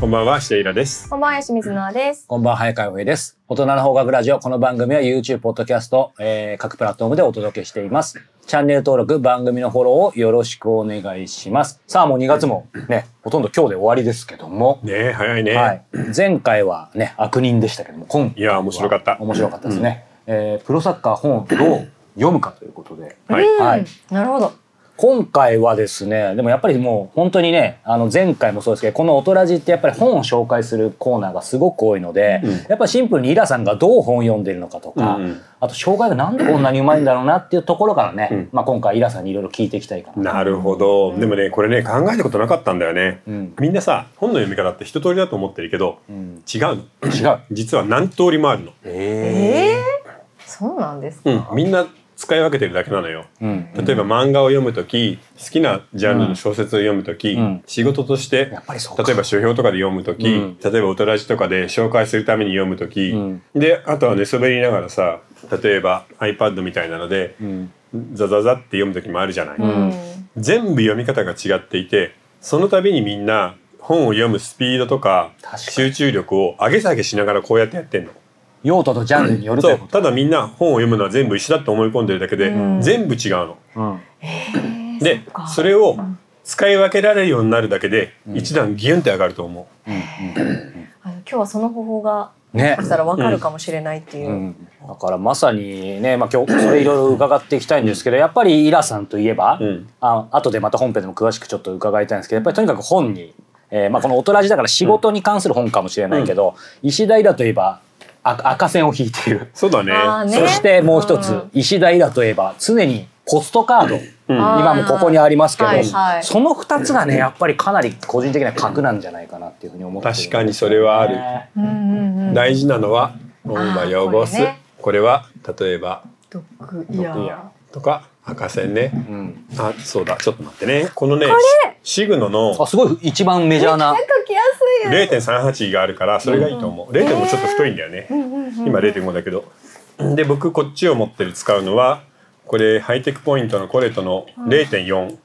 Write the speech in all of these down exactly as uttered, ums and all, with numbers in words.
こんばんは、下平です。 こんばんは、清水乃です。 こんばんは、早川上です。大人の法学ラジオ。この番組は YouTube、ポッドキャスト、えー、各プラットフォームでお届けしています。チャンネル登録、番組のフォローをよろしくお願いします。さあ、もうにがつもね、ほとんど今日で終わりですけども。 ねえ、早いね。 はい。前回はね、悪人でしたけども、今回は。 いや、面白かった。 面白かったですね。うん、えー、プロサッカー本をどう読むかということで。 はい。はい、なるほど。 今回はですね、でもやっぱりもう本当にね、あの前回もそうですけど、このオトラジってやっぱり本を紹介するコーナーがすごく多いので、うん、やっぱりシンプルにイラさんがどう本を読んでるのかとか、うんうん、あと紹介がなんでこんなにうまいんだろうなっていうところからね、うん、まあ今回イラさんにいろいろ聞いていきたいかな。 なるほど。でもね、これね、考えたことなかったんだよね。うん、みんなさ、本の読み方って一通りだと思ってるけど、うん、違うの。 違う。 実は何通りもあるの。 えー、そうなんですか。 うん、みんな使い分けてるだけなのよ、うん、例えば漫画を読むとき、好きなジャンルの小説を読むとき、うん、仕事としてやっぱりそう例えば書評とかで読むとき、うん、例えばオトラジとかで紹介するために読むとき、うん、であとは寝そべりながらさ、例えば iPad みたいなので、うん、ザザザって読むときもあるじゃない、うん、全部読み方が違っていて、その度にみんな本を読むスピードとか集中力を上げ下げしながらこうやってやってんの。 用途とジャンルによるということ。 ただみんな本を読むのは全部一緒だと思い込んでるだけで、うん、全部違うの、うん、で そ, それを使い分けられるようになるだけで、うん、一段ギュンって上がると思う、うんうん、 あの今日はその方法がもしかしたら分かるかもしれないっていう、ね、うんうん、だからまさにね、まあ、今日それいろいろ伺っていきたいんですけど、やっぱりイラさんといえば、うん、あ後でまた本編でも詳しくちょっと伺いたいんですけど、やっぱりとにかく本に、えーまあ、このオトラジだから仕事に関する本かもしれないけど、うん、石田イラといえば赤線を引いている。 そうだね。 そしてもう一つ、石田イラといえば常にポストカード、うん、今もここにありますけど、はいはい、そのふたつがねやっぱりかなり個人的には核なんじゃないかなっていうふうに思ってるんです、ね、 確かにそれはある、うんうんうん、大事なのは本は汚す、これね、これは例えばドッグイヤーとか赤線ね、うん、あ、そうだ、ちょっと待ってね、このねシグノのあすごい一番メジャーなれいてんさんはち があるからそれがいいと思う、うん、れいてんご ちょっと太いんだよね、えー、今 れいてんご だけど、で僕こっちを持ってる使うのはこれハイテクポイントのコレトの れいてんよん、うん、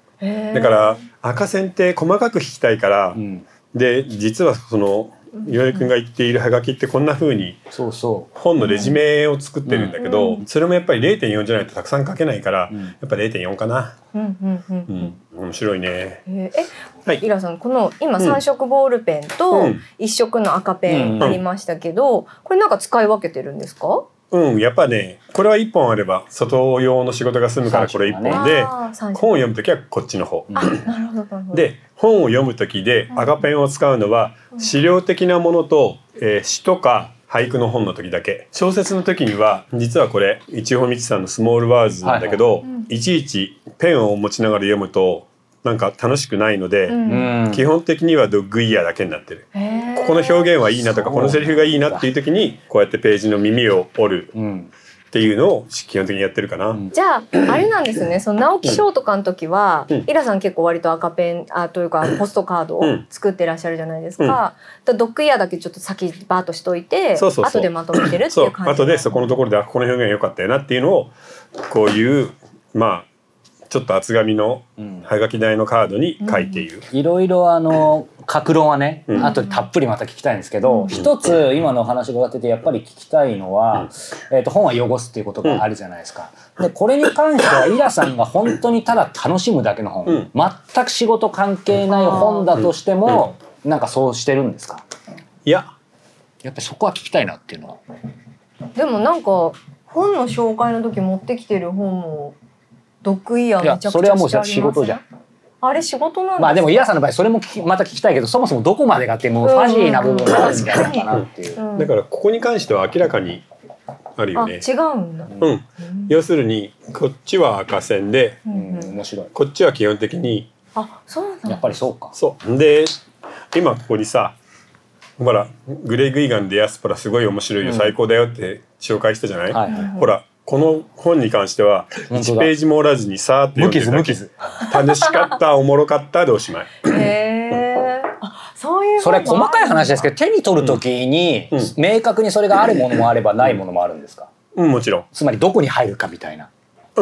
だから赤線って細かく引きたいから、うん、で実はその井上くんが言っているハガキってこんな風に本のレジュメを作ってるんだけど、それもやっぱり れいてんよん じゃないとたくさん書けないから、やっぱ れいてんよん かな。面白いね。 え、はい、イラさんこの今さん色ボールペンといっ色の赤ペンありましたけど、これなんか使い分けてるんですか？ うん、やっぱねこれはいっぽんあれば外用の仕事が済むからこれいっぽんで、本を読むときはこっちの方。 あ、なるほどなるほど。 で本を読むときで赤ペンを使うのは資料的なものと、えー、詩とか俳句の本の時だけ。小説の時には実はこれ一穂道さんのスモールワーズなんだけど、はいはい、いちいちペンを持ちながら読むとなんか楽しくないので、うん、基本的にはドッグイヤーだけになってる。ここの表現はいいなとかこのセリフがいいなっていう時にこうやってページの耳を折るっていうのを基本的にやってるかな、うん、 じゃああれなんですね、その直木賞とかの時は、うん、イラさん結構割と赤ペンあというかポストカードを作ってらっしゃるじゃないですか、うん、ドッグイヤーだけちょっと先バーッとしといて、そうそうそう、後でまとめてるっていう感じ。 そう、後でそこのところでこの表現良かったよなっていうのをこういうまあちょっと厚紙のはがき台のカードに書いている、 うん、いろいろあの各論はね、うん、あとたっぷりまた聞きたいんですけど、うん、一つ今のお話伺っててやっぱり聞きたいのは、うんえー、と本は汚すっていうことがあるじゃないですか、うん、でこれに関してはイラさんが本当にただ楽しむだけの本、うん、全く仕事関係ない本だとしても、うん、なんかそうしてるんですか？ いややっぱりそこは聞きたいなっていうのは。 でもなんか本の紹介の時持ってきてる本もドッグイヤーめちゃくちゃしてありません？いやそれはもう仕事じゃん。あれ仕事なんですか？ まあでもイヤさんの場合それも聞きまた聞きたいけど、そもそもどこまでがってもうファジーな部分があるんじゃないかなっていう、 うん、だからここに関しては明らかにあるよね。 あ違うんだ、 うん、要するにこっちは赤線で、 うん、面白い。 こっちは基本的にあそうなんだ。 やっぱりそうか。 そうで今ここにさほらグレイグ・イーガンでヤスパラすごい面白いよ、うん、最高だよって紹介したじゃない、はいはいはい、ほらこの本に関してはいちページも折らずにさーって読んでるだけ。無傷無傷。楽しかったおもろかったでおしまい。 へー、あそういうそれ細かい話ですけど手に取るときに、うん、明確にそれがあるものもあればないものもあるんですか？ うん、もちろん。 つまりどこに入るかみたいな。 うん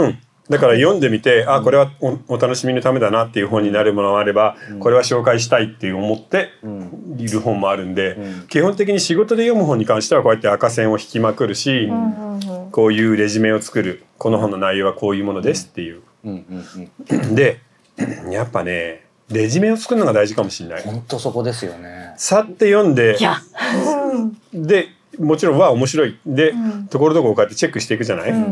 だから読んでみて、あこれは お, お楽しみのためだなっていう本になるものもあれば、うん、これは紹介したいっていう思っている本もあるんで、うん、基本的に仕事で読む本に関してはこうやって赤線を引きまくるし、うん、こういうレジュメを作る、この本の内容はこういうものですっていう、うんうんうん、でやっぱねレジュメを作るのが大事かもしれない。 本当そこですよね。 さって読んででもちろんは面白いで、うん、ところどころこうやってチェックしていくじゃない、うん、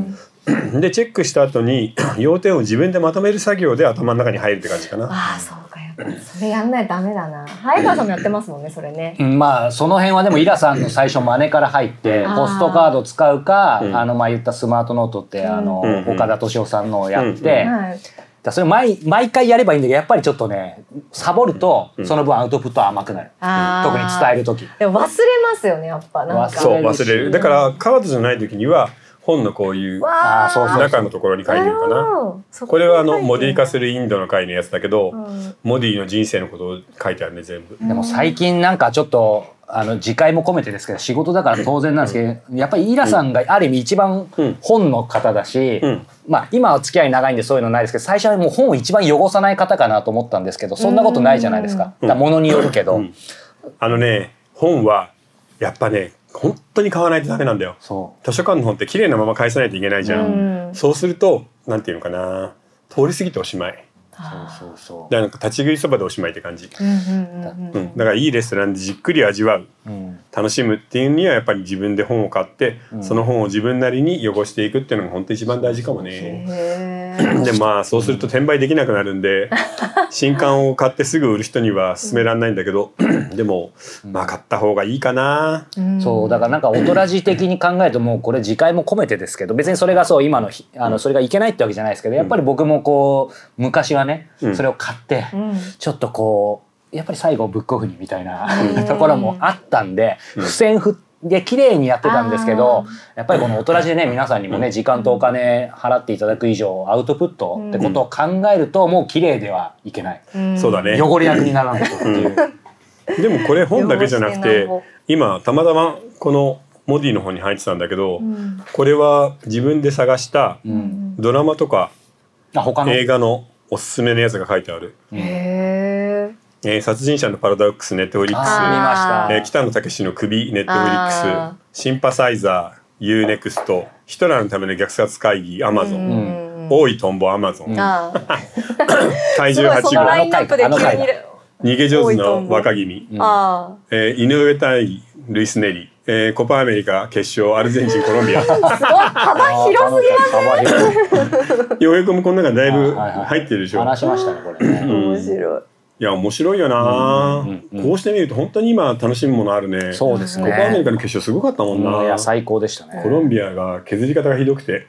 でチェックした後に要点を自分でまとめる作業で頭の中に入るって感じかな。 ああそうか、やっぱそれやんないとダメだな。早川さんもやってますもんねそれね、 うん、まあその辺はでもイラさんの最初真似から入ってポストカード使うか、うん、あのまあ言ったスマートノートって、うん、あの、うん、岡田敏夫さんのをやって、うんうん、だそれ 毎, 毎回やればいいんだけどやっぱりちょっとねサボるとその分アウトプットは甘くなる、うん、特に伝える時でも忘れますよねやっぱなんかそう忘れる。だからカードじゃない時には本のこういう中のところに書いてるかな。これはあのモディ化するインドの会のやつだけど、うん、モディの人生のことを書いてあるね全部。 でも最近なんかちょっとあの自戒も込めてですけど仕事だから当然なんですけど、うん、やっぱりイラさんがある意味一番本の方だし、うん、まあ今は付き合い長いんでそういうのないですけど最初はもう本を一番汚さない方かなと思ったんですけどそんなことないじゃないですか。だから物によるけど、うんうん、 あのね本はやっぱね本当に買わないとダメなんだよ。そう図書館の本って綺麗なまま返さないといけないじゃん、うん、そうするとなんていうのかな通り過ぎておしまい。そうそうそう。だからなんか立ち食いそばでおしまいって感じ、うんうんうん、だからいいレストランでじっくり味わう、うん、楽しむっていうにはやっぱり自分で本を買って、うん、その本を自分なりに汚していくっていうのが本当に一番大事かもね。でまあそうすると転売できなくなるんで新刊を買ってすぐ売る人には勧められないんだけどでもまあ買った方がいいかな、 うん、そうだからなんかオトラジ的に考えるともうこれ自戒も込めてですけど別にそれがそう今のあのそれがいけないってわけじゃないですけどやっぱり僕もこう昔はねそれを買って、うん、ちょっとこうやっぱり最後ブックオフにみたいな、うん、ところもあったんで付箋振で綺麗にやってたんですけどやっぱりこのオトラジでね皆さんにもね時間とお金払っていただく以上アウトプットってことを考えるともう綺麗ではいけない、うん、 そうだね汚れ役にならないとっていうでもこれ本だけじゃなくて今たまたまこのモディの本に入ってたんだけど、うん、これは自分で探したドラマとか映画のおすすめのやつが書いてある。へーえー、殺人者のパラドックスネットフリックス、えー、北野武の首ネットフリックス、シンパサイザー ユーネクスト、ヒトラーのための虐殺会議アマゾン、多いトンボアマゾン、怪獣はち号、逃げ上手の若君、うんえー、井上対ルイス・ネリ、えー、コパアメリカ決勝アルゼンチンコロンビアすごい幅広すぎますねようやくもこの中だいぶ入ってるでしょ。 話しましたねこれね面白い。 いや面白いよな、うんうんうん、こうしてみると本当に今楽しむものあるね。 そうですね。 コパアメリカの決勝すごかったもんな、 うん、いや最高でしたね。 コロンビアが削り方がひどくて、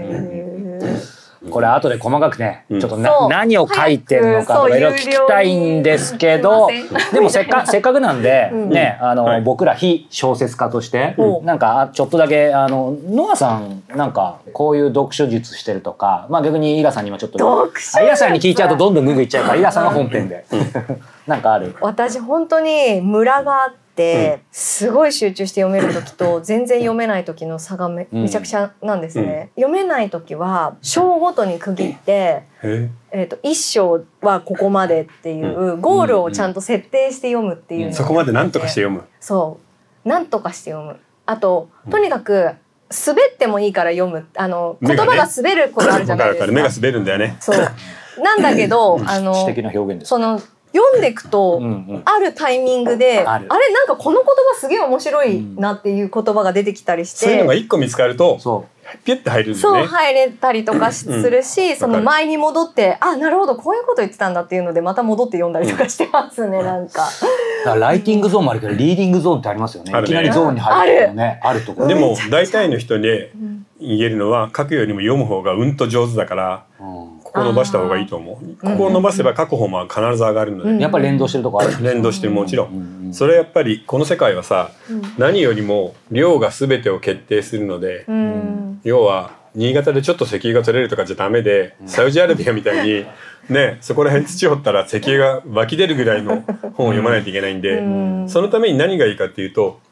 これ後で細かくね、うん、ちょっとな何を書いてるのかとかいろいろ聞きたいんですけどでもせっかせっかくなんで、うん、ねあの、はい、僕ら非小説家として、うん、なんかちょっとだけあのノアさんなんかこういう読書術してるとか、まあ逆にイラさんにはちょっとイラさんに聞いちゃうとどんどんググいっちゃうからイラさんが本編でなんかある。 私本当にムラがあって、うん、すごい集中して読める時と全然読めない時の差が め, めちゃくちゃなんですね、うん、読めない時は章ごとに区切って、えー、といっ章はここまでっていうゴールをちゃんと設定して読むっていうのを、うん、 そこまで何とかして読む。 そう何とかして読む。あととにかく滑ってもいいから読む。あの言葉が滑ることあるじゃないですか。 目が滑るんだよね。 そうなんだけどあの詩的な表現です。 その読んでいくと、うんうん、あるタイミングで、うん、あれなんかこの言葉すげえ面白いなっていう言葉が出てきたりして、 そういうのが一個見つかるとそうピュッて入るんですね。 そう入れたりとかするし、うん、その前に戻ってあなるほどこういうこと言ってたんだっていうのでまた戻って読んだりとかしてますね、うん、なんか。 だからライティングゾーンもあるけどリーディングゾーンってありますよね。いきなりゾーンに入るのねあるところ。 でも大体の人で言えるのは書くよりも読む方がうんと上手だから。うんここ伸ばした方がいいと思う。ここを伸ばせば書く方も必ず上がるので、 うん、やっぱり連動してるとこある。 連動してるもちろん、うんうん、それはやっぱりこの世界はさ、うん、何よりも量が全てを決定するので、うん、要は新潟でちょっと石油が取れるとかじゃダメで、うん、サウジアラビアみたいにねそこら辺土掘ったら石油が湧き出るぐらいの本を読まないといけないんで、うん、そのために何がいいかっていうと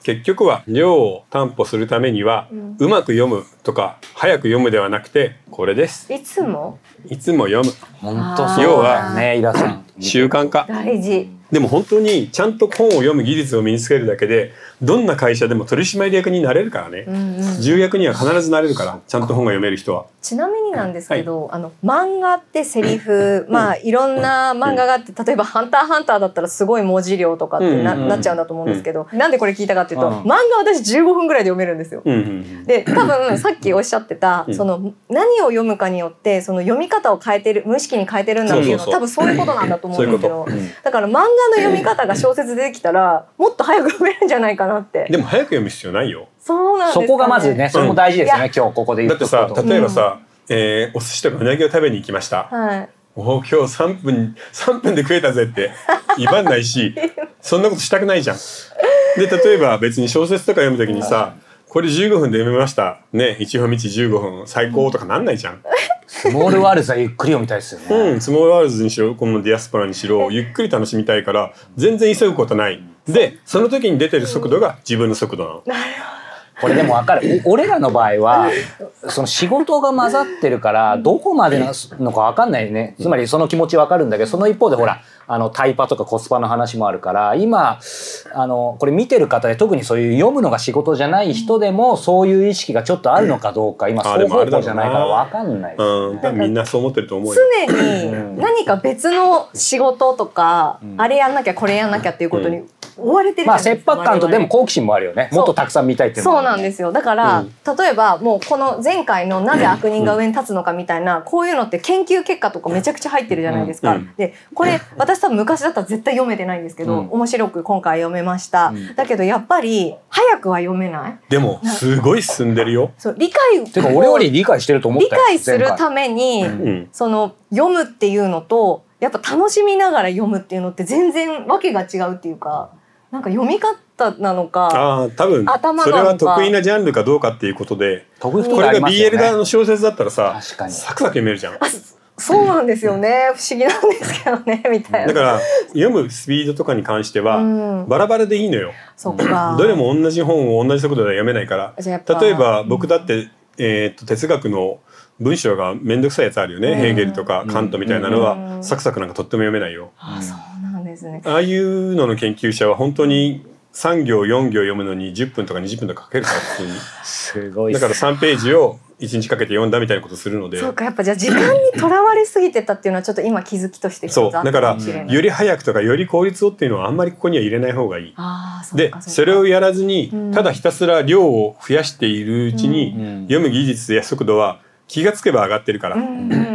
結局は量を担保するためには、うん、うまく読むとか早く読むではなくてこれです。 いつもいつも読む。 本当そうだね、イラさん。 習慣化。 大事。 でも本当にちゃんと本を読む技術を身につけるだけでどんな会社でも取締役になれるからね、うんうん、重役には必ずなれるからちゃんと本が読める人は。 ちなみになんですけど、はい、あの漫画ってセリフまあいろんな漫画があって例えばハンターハンターだったらすごい文字量とかって な,、うんうん、なっちゃうんだと思うんですけど、うん、なんでこれ聞いたかっていうと、うん、漫画私じゅうごふんぐらいで読めるんですよ、うんうん、で多分さっきおっしゃってた、うん、その何を読むかによってその読み方を変えてる無意識に変えてるんだっていうのは多分そういうことなんだと思うんですけど、だから漫画の読み方が小説出てきたらもっと早く読めるんじゃないかなって。 でも早く読む必要ないよ。 そうなんですかね。 そこがまずね、それも大事ですよね、うん、今日ここで言うと。 だってさ、例えばさ、うんえー、お寿司とかうなぎを食べに行きました、はい、お今日さんぷんさんぷんで食えたぜって威張んないしそんなことしたくないじゃん。で例えば別に小説とか読むときにさこれじゅうごふんで読めましたね、一本道じゅうごふん最高とかなんないじゃん。 スモールワールズはゆっくり読みたいですよね。 うん、スモールワールズにしろこのディアスポラにしろゆっくり楽しみたいから全然急ぐことない。でその時に出てる速度が自分の速度なの。 なるほど。 これでも分かる。俺らの場合はその仕事が混ざってるからどこまでなのか分かんないね。つまりその気持ち分かるんだけど、その一方でほらあのタイパとかコスパの話もあるから、今あのこれ見てる方で特にそういう読むのが仕事じゃない人でもそういう意識がちょっとあるのかどうか今双方向じゃないから分かんないですよね。 うん、みんなそう思ってると思うよ。 常に何か別の仕事とか、うん、あれやんなきゃこれやんなきゃっていうことに、うん追われてるじゃないですか。まあ切迫感とでも好奇心もあるよね。もっとたくさん見たいっていうのもある、ね、そうなんですよ。だから、うん、例えばもうこの前回のなぜ悪人が上に立つのかみたいな、うん、こういうのって研究結果とかめちゃくちゃ入ってるじゃないですか、うん、でこれ私多分昔だったら絶対読めてないんですけど、うん、面白く今回読めました、うん、だけどやっぱり早くは読めない。 でもすごい進んでるよ。 そう理解てか俺より理解してると思ったよ。 理解するために、うん、その読むっていうのとやっぱ楽しみながら読むっていうのって全然わけが違うっていうか、なんか読み方なのか、 あ多分それは得意なジャンルかどうかっていうことで、 これが ビーエル 側の小説だったらさサクサク読めるじゃん。 そうなんですよね。不思議なんですけどねみたいな。 だから読むスピードとかに関しては、うん、バラバラでいいのよ。 そっか。 どれも同じ本を同じ速度では読めないから。例えば僕だって、うんえー、っと哲学の文章がめんどくさいやつあるよね、うん、ヘーゲルとかカントみたいなのは、うん、サクサクなんかとっても読めないよ、 うん、あ, そうなんですね。 ああいうのの研究者は本当にさん行よん行読むのにじゅっぷんとかにじゅっぷんとかかけるから普通にすごいだからさんページをいちにちかけて読んだみたいなことするので。 そうか、やっぱじゃあ時間にとらわれすぎてたっていうのはちょっと今気づきとして一つあったかもしれない。 そうだからより早くとかより効率をっていうのはあんまりここには入れない方がいい。 あー、そうでかそうか。 それをやらずにただひたすら量を増やしているうちに、うん、読む技術や速度は気がつけば上がってるから、うんうんうん、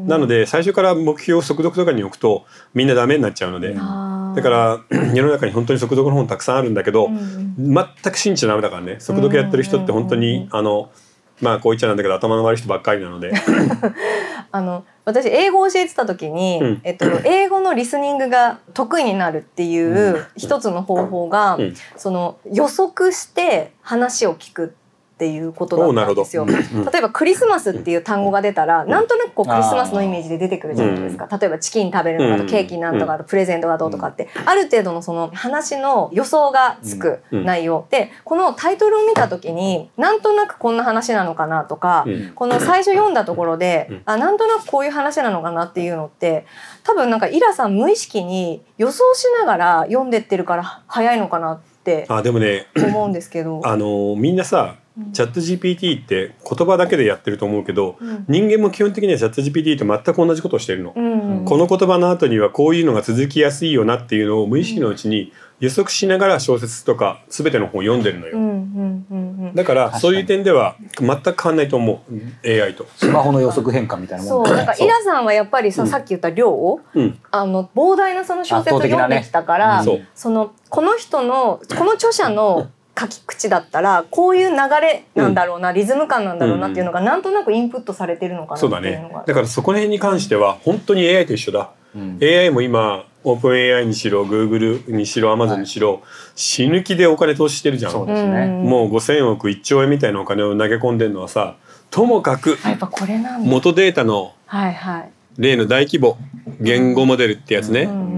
なので最初から目標を速読とかに置くとみんなダメになっちゃうので、うん、だから世の中に本当に速読の本たくさんあるんだけど、うん、全く信じちゃダメだからね。速読やってる人って本当に、うんうんうん、あのまあこう言っちゃなんだけど頭の悪い人ばっかりなのであの私英語を教えてた時に、うんえっと、英語のリスニングが得意になるっていう一つの方法が、うん、その予測して話を聞くっていうことだったんですよ。例えばクリスマスっていう単語が出たら、うん、なんとなくこうクリスマスのイメージで出てくるじゃないですか。例えばチキン食べるのかとケーキなんとかとプレゼントがどうとかって、ある程度のその話の予想がつく内容で、このタイトルを見た時になんとなくこんな話なのかなとか、この最初読んだところであなんとなくこういう話なのかなっていうのって多分なんかイラさん無意識に予想しながら読んでってるから早いのかなってあでもね思うんですけどあのみんなさチャット ジーピーティー って言葉だけでやってると思うけど、うん、人間も基本的にはチャット ジーピーティー と全く同じことをしてるの、うんうん、この言葉の後にはこういうのが続きやすいよなっていうのを無意識のうちに予測しながら小説とか全ての本を読んでるのよ、うんうんうんうん、だからそういう点では全く変わんないと思う エーアイ とスマホの予測変換みたいなもん。 そうなんかイラさんはやっぱり さ, さっき言った量を、うん、あの膨大なその小説を読んできたから、ね、そのこの人のこの著者の書き口だったらこういう流れなんだろうな、うん、リズム感なんだろうなっていうのがなんとなくインプットされてるのかなっていうのが、そうだね。 だからそこら辺に関しては本当に エーアイ と一緒だ、うん、エーアイ も今オープン エーアイ にしろ Google にしろ Amazon にしろ、はい、死ぬ気でお金投資してるじゃん。 そうですね、 もうごせんおくいっちょうえんみたいなお金を投げ込んでるのはさ、ともかくやっぱこれなんだ元データの例の大規模言語モデルってやつね、うんうんうん、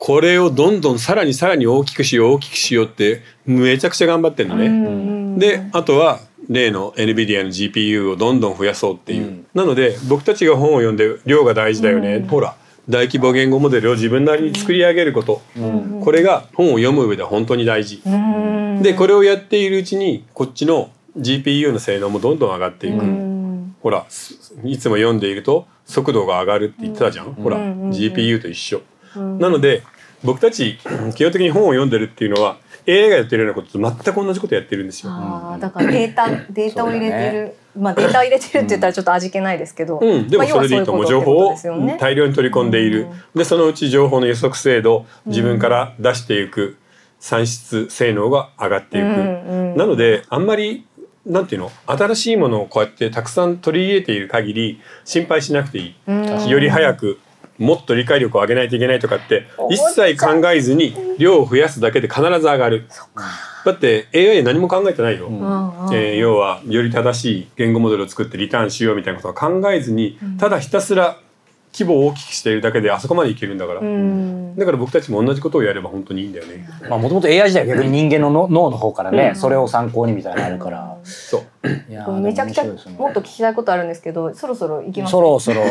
これをどんどんさらにさらに大きくしよう大きくしようってめちゃくちゃ頑張ってるのね、うん、であとは例の エヌビディア の ジーピーユー をどんどん増やそうっていう、うん、なので僕たちが本を読んで量が大事だよね、うん、ほら大規模言語モデルを自分なりに作り上げること、うん、これが本を読む上で本当に大事、うん、でこれをやっているうちにこっちの ジーピーユー の性能もどんどん上がっていく、うん、ほらいつも読んでいると速度が上がるって言ってたじゃん、うん、ほら ジーピーユー と一緒、うん、なので僕たち基本的に本を読んでるっていうのは エーアイ がやってるようなことと全く同じことやってるんですよ。 あだからデータデータを入れてる、ね、まあデータを入れてるって言ったらちょっと味気ないですけど、 うん、でもそれでいいと思う。情報を大量に取り込んでいる、うん、でそのうち情報の予測精度自分から出していく算出性能が上がっていく、うんうん、なのであんまりなんていうの新しいものをこうやってたくさん取り入れている限り心配しなくていい、うん、より早くもっと理解力を上げないといけないとかって一切考えずに量を増やすだけで必ず上がる。だって エーアイ 何も考えてないよ、うんえー、要はより正しい言語モデルを作ってリターンしようみたいなことは考えずに、うん、ただひたすら規模を大きくしているだけであそこまでいけるんだから、うん、だから僕たちも同じことをやれば本当にいいんだよね。 まあもともと エーアイ 時代は逆に人間のの脳の方からね、うん、それを参考にみたいなのあるから、うん、 そういやめちゃくちゃもっと聞きたいことあるんですけどそろそろ行きます、ね、 そろそろはい、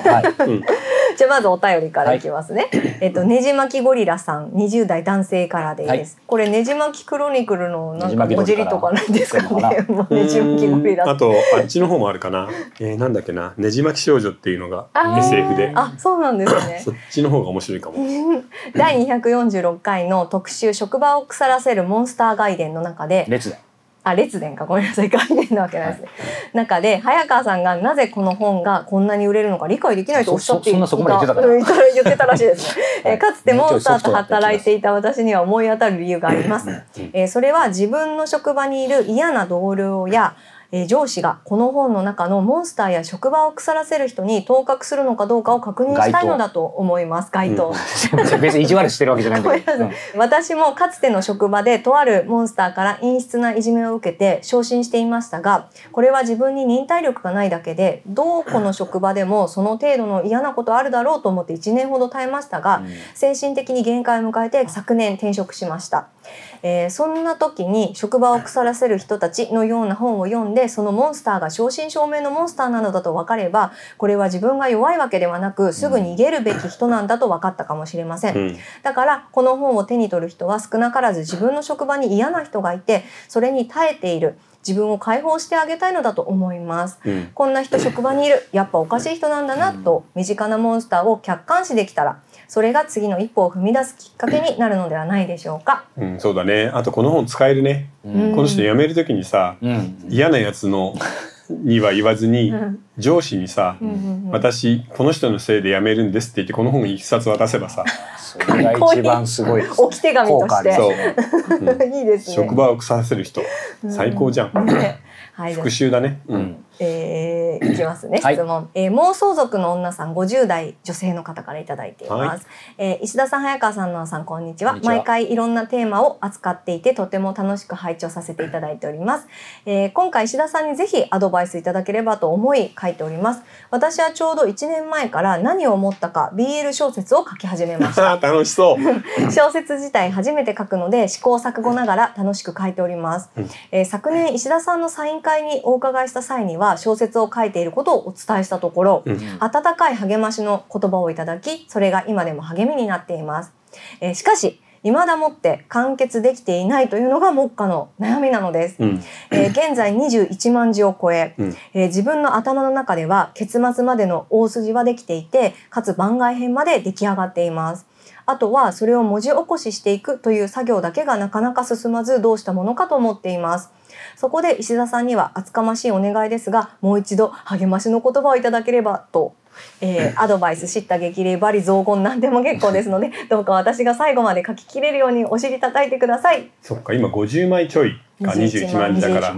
うんじゃあまずお便りからいきますね、はい、えっとねじ巻きゴリラさんにじゅう代男性からです、はい、これねじ巻きクロニクルのなんか文字りとかないですかねねじ巻きゴリラあとあっちの方もあるかな、えー、なんだっけなねじ巻き少女っていうのが エスエフ であそうなんですねそっちの方が面白いかもだいにひゃくよんじゅうろっかいの特集職場を腐らせるモンスター外伝の中で列伝あ列伝かごめんなさい外伝なわけないですね、はい、中で早川さんがなぜこの本がこんなに売れるのか理解できないとおっしゃっていたそそそんなそこまで言ってたから言ってたらしいですね、はい、えかつてモンスターと働いていた私には思い当たる理由があります、えー、それは自分の職場にいる嫌な同僚やえー、上司がこの本の中のモンスターや職場を腐らせる人に当確するのかどうかを確認したいのだと思います。該当、 うん、別に意地悪してるわけじゃないんだけど、うん、 私もかつての職場でとあるモンスターから陰湿ないじめを受けて昇進していましたがこれは自分に忍耐力がないだけでどうこの職場でもその程度の嫌なことあるだろうと思っていちねんほど耐えましたが、うん、精神的に限界を迎えて昨年転職しました。えー、そんな時に職場を腐らせる人たちのような本を読んでそのモンスターが正真正銘のモンスターなのだと分かればこれは自分が弱いわけではなくすぐ逃げるべき人なんだと分かったかもしれません、うん、だからこの本を手に取る人は少なからず自分の職場に嫌な人がいてそれに耐えている自分を解放してあげたいのだと思います、うん、こんな人職場にいるやっぱおかしい人なんだなと身近なモンスターを客観視できたらそれが次の一歩を踏み出すきっかけになるのではないでしょうか、 うん、そうだね。あとこの本使えるね、うん、この人辞める時にさ、うん、嫌なやつのには言わずに、うん、上司にさ、うんうんうん、私この人のせいで辞めるんですって言ってこの本一冊渡せばさそれが一番すごい置き手紙としてそう、 うん、いいですね。 職場を腐らせる人、最高じゃん、うんねはい、復讐だね、うんえー、いきますね質問、はいえー、妄想族の女さんごじゅう代女性の方からいただいています、はいえー、石田さん早川さんのさんこんにちは。毎回いろんなテーマを扱っていてとても楽しく拝聴させていただいております、えー、今回石田さんにぜひアドバイスいただければと思い書いております。私はちょうどいちねんまえから何を思ったか ビーエル 小説を書き始めました楽しそう小説自体初めて書くので試行錯誤ながら楽しく書いております、うんえー、昨年石田さんのサイン会にお伺いした際には小説を書いていることをお伝えしたところ、うん、温かい励ましの言葉をいただきそれが今でも励みになっています、えー、しかし未だもって完結できていないというのが目下の悩みなのです、うんえー、現在にじゅういちまんじを超え、うんえー、自分の頭の中では結末までの大筋はできていてかつ番外編まで出来上がっています。あとはそれを文字起こししていくという作業だけがなかなか進まずどうしたものかと思っています。そこで石田さんには厚かましいお願いですがもう一度励ましの言葉をいただければと、えー、アドバイス叱咤激励罵詈雑言何でも結構ですのでどうか私が最後まで書ききれるようにお尻叩いてください。 そっか今ごじゅうまいちょいかにじゅういちまんじだから、うん、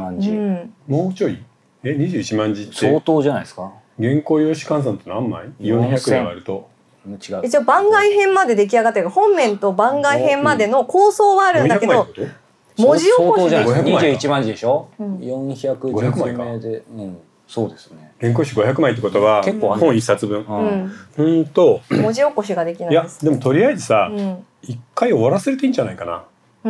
もうちょいえにじゅういちまんじって相当じゃないですか。 原稿用紙換算って何枚よんひゃくえん割ると違う一応番外編まで出来上がってる本面と番外編までの構想はあるんだけど文字起こしでにじゅういちまんじでしょ、うん、よんひゃくじゅうめいで、うん、 そうですね。 原稿紙ごひゃくまいってことは結構本一冊分。 うん、 うんと文字起こしができないです。 いやでもとりあえずさ、一、うん、回終わらせるといいんじゃないかな。 うん。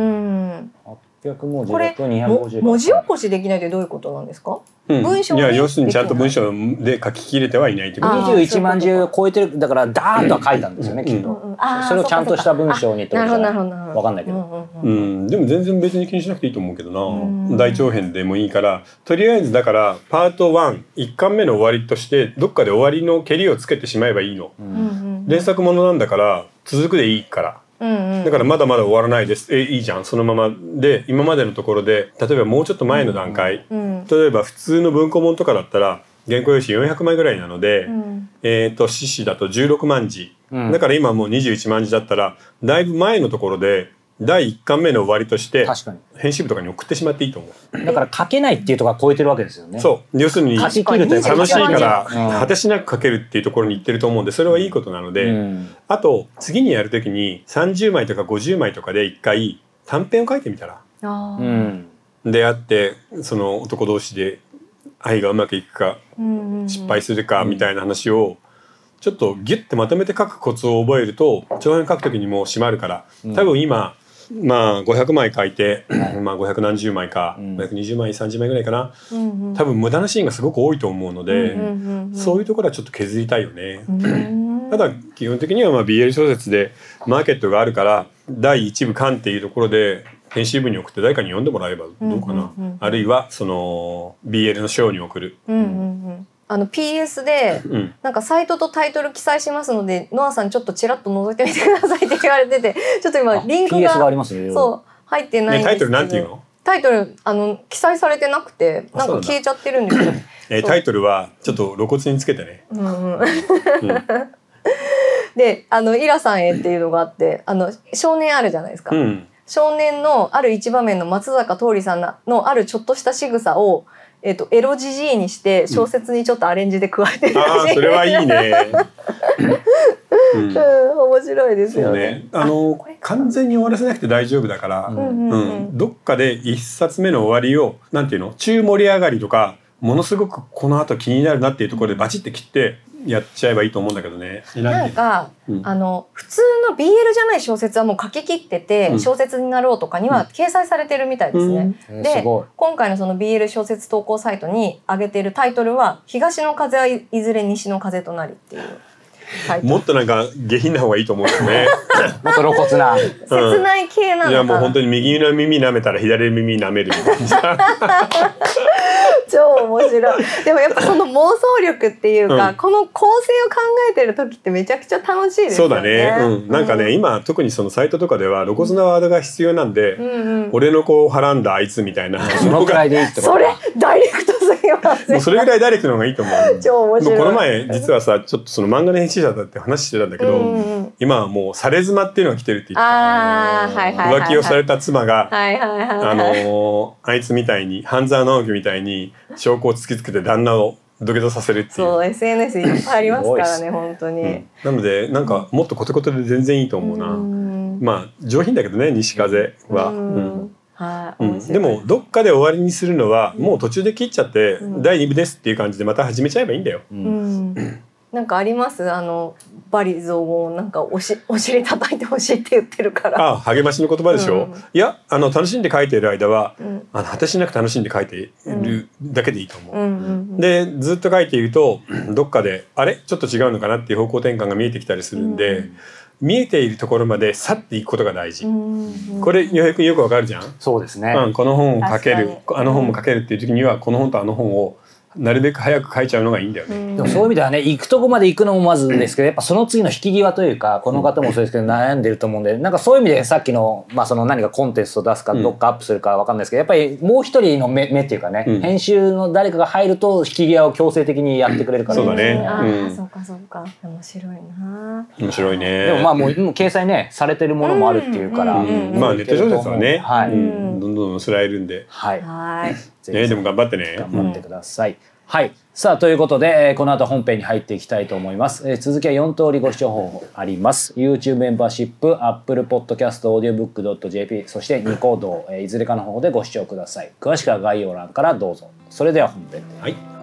はっぴゃくもじこれだとにひゃくごじゅう文字起こしできないってどういうことなんですか？ うん、 文章いや要するにちゃんと文章で書ききれてはいないということ。 にじゅういちまんじゅう超えてるだからダーッとは書いたんですよね、きっと、うんうん、それをちゃんとした文章にってことじゃ分かんないけど、 うん、でも全然別に気にしなくていいと思うけどな、うん、大長編でもいいからとりあえずだからパートいち、いっかんめの終わりとしてどっかで終わりのけりをつけてしまえばいいの、うん、連作ものなんだから続くでいいから、うんうん、だからまだまだ終わらないですえいいじゃんそのままで今までのところで例えばもうちょっと前の段階、うんうん、例えば普通の文庫本とかだったら原稿用紙よんひゃくまいぐらいなので、うん、えーと獅子だとじゅうろくまんじ、うん、だから今もうにじゅういちまんじだったらだいぶ前のところでだいいっかんめの終わりとして編集部とかに送ってしまっていいと思う。 だから書けないっていうところが超えてるわけですよね。 そう要するに書き切るというか楽しいから果てしなく書けるっていうところに行ってると思うんでそれはいいことなので、うん、あと次にやるときにさんじゅうまいとかごじゅうまいとかで一回短編を書いてみたら、あ、うん、出会ってその男同士で愛がうまくいくか、うんうん、失敗するかみたいな話をちょっとギュッてまとめて書くコツを覚えると長編書くときにもう締まるから多分今、まあごひゃくまい書いて、まあごひゃくなんじゅうまいか、うん、ごひゃくにじゅうまいさんじゅうまいぐらいかな、うんうん、多分無駄なシーンがすごく多いと思うので、うんうんうん、そういうところはちょっと削りたいよね、うん、ただ基本的にはまあ ビーエル 小説でマーケットがあるからだいいち部巻っていうところで編集部に送って誰かに読んでもらえばどうかな、うんうんうん、あるいはその ビーエル の賞に送る、うんうんうん、 あの ピーエス で、うん、なんかサイトとタイトル記載しますのでノアさんちょっとちらっと覗いてみてくださいって言われててちょっと今リンクがピーエス がありますね。 そう入ってないんですけど、ね、 タイトルなんていうの？ タイトルあの記載されてなくてなんか消えちゃってるんですよ。 えー、タイトルはちょっと露骨につけてね。うんうん、 であのイラさんへっていうのがあってあの少年あるじゃないですか、うん、少年のある一場面の松坂桃李さんのあるちょっとした仕草をえー、とエロジジイにして小説にちょっとアレンジで加えてるらしい、 うん、あそれはいいね、 うんうん、面白いですよ ね, ねあのあ完全に終わらせなくて大丈夫だから、うんうんうん、どっかで一冊目の終わりをなんていうの中盛り上がりとかものすごくこの後気になるなっていうところでバチッて切ってやっちゃえばいいと思うんだけどね。 なんか、うん、あの普通の ビーエル じゃない小説はもう書き切ってて、うん、小説になろうとかには掲載されてるみたいですね、うん、で今回のその ビーエル 小説投稿サイトに上げてるタイトルは東の風はいずれ西の風となりっていうもっとなんか下品な方がいいと思うんですねもっと露骨な、うん、 切ない系なのか。 いやもう本当に右の耳舐めたら左の耳舐めるみたいな超面白い。でもやっぱその妄想力っていうか、うん、この構成を考えてる時ってめちゃくちゃ楽しいですよね。 そうだね、うん、なんかね、うん、今特にそのサイトとかでは露骨なワードが必要なんで、うんうん、俺の子をはらんだあいつみたいなそのくらいでいいってことそれダイレクトすぎますもうそれぐらいダイレクトの方がいいと思う超面白い。 この前実はさちょっとその漫画の編集者だって話してたんだけど、うんうん、今はもうされ妻っていうのが来てるって言ってた。 あ、はいはいはいはい、 浮気をされた妻が、 はいはいはいはい、 あのー、あいつみたいに半沢直樹みたいに証拠を突きつけて旦那を土下座させるっていう。 そう エスエヌエス いっぱいありますからね本当に、うん、 なのでなんかもっとコテコテで全然いいと思うな、うん、まあ上品だけどね西風は、うんうんはい、うん、 でもどっかで終わりにするのは、うん、もう途中で切っちゃって、うん、だいに部ですっていう感じでまた始めちゃえばいいんだよ、うんうんなんかありますあのバリ雑言なんかおしお尻叩いてほしいって言ってるからああ励ましの言葉でしょ、うん、いやあの楽しんで書いている間は、うん、あの果てしなく楽しんで書いているだけでいいと思う、うんうんうん、でずっと書いているとどっかであれちょっと違うのかなっていう方向転換が見えてきたりするんで、うん、見えているところまで去っていくことが大事、うんうん、これようやくよくわかるじゃん。 そうですね、 うん、この本を書けるあの本も書けるっていう時にはこの本とあの本をなるべく早く書いちゃうのがいいんだよね、うん、 でもそういう意味ではね行くとこまで行くのもまずですけどやっぱその次の引き際というかこの方もそうですけど悩んでると思うんでなんかそういう意味でさっきの、まあ、その何かコンテンツを出すかどっかアップするかわかんないですけどやっぱりもう一人の 目, 目っていうかね、うん、編集の誰かが入ると引き際を強制的にやってくれるから、 そうだね、 あ、うん、そうかそうか面白いな面白いね。 でもまあもう掲載ねされてるものもあるっていうから、うんうんうん、 まあネット小説はね、はい、うん、どんどん載せられるんで、 はい、 はいね、でも頑張ってね頑張ってください、うんはい。さあということで、えー、この後本編に入っていきたいと思います。えー、続きはよん通りご視聴方法あります。YouTube メンバーシップ、Apple Podcast、オーディオブックドットジェーピー、そしてニコ動、えー、いずれかの方でご視聴ください。詳しくは概要欄からどうぞ。それでは本編で。 はい。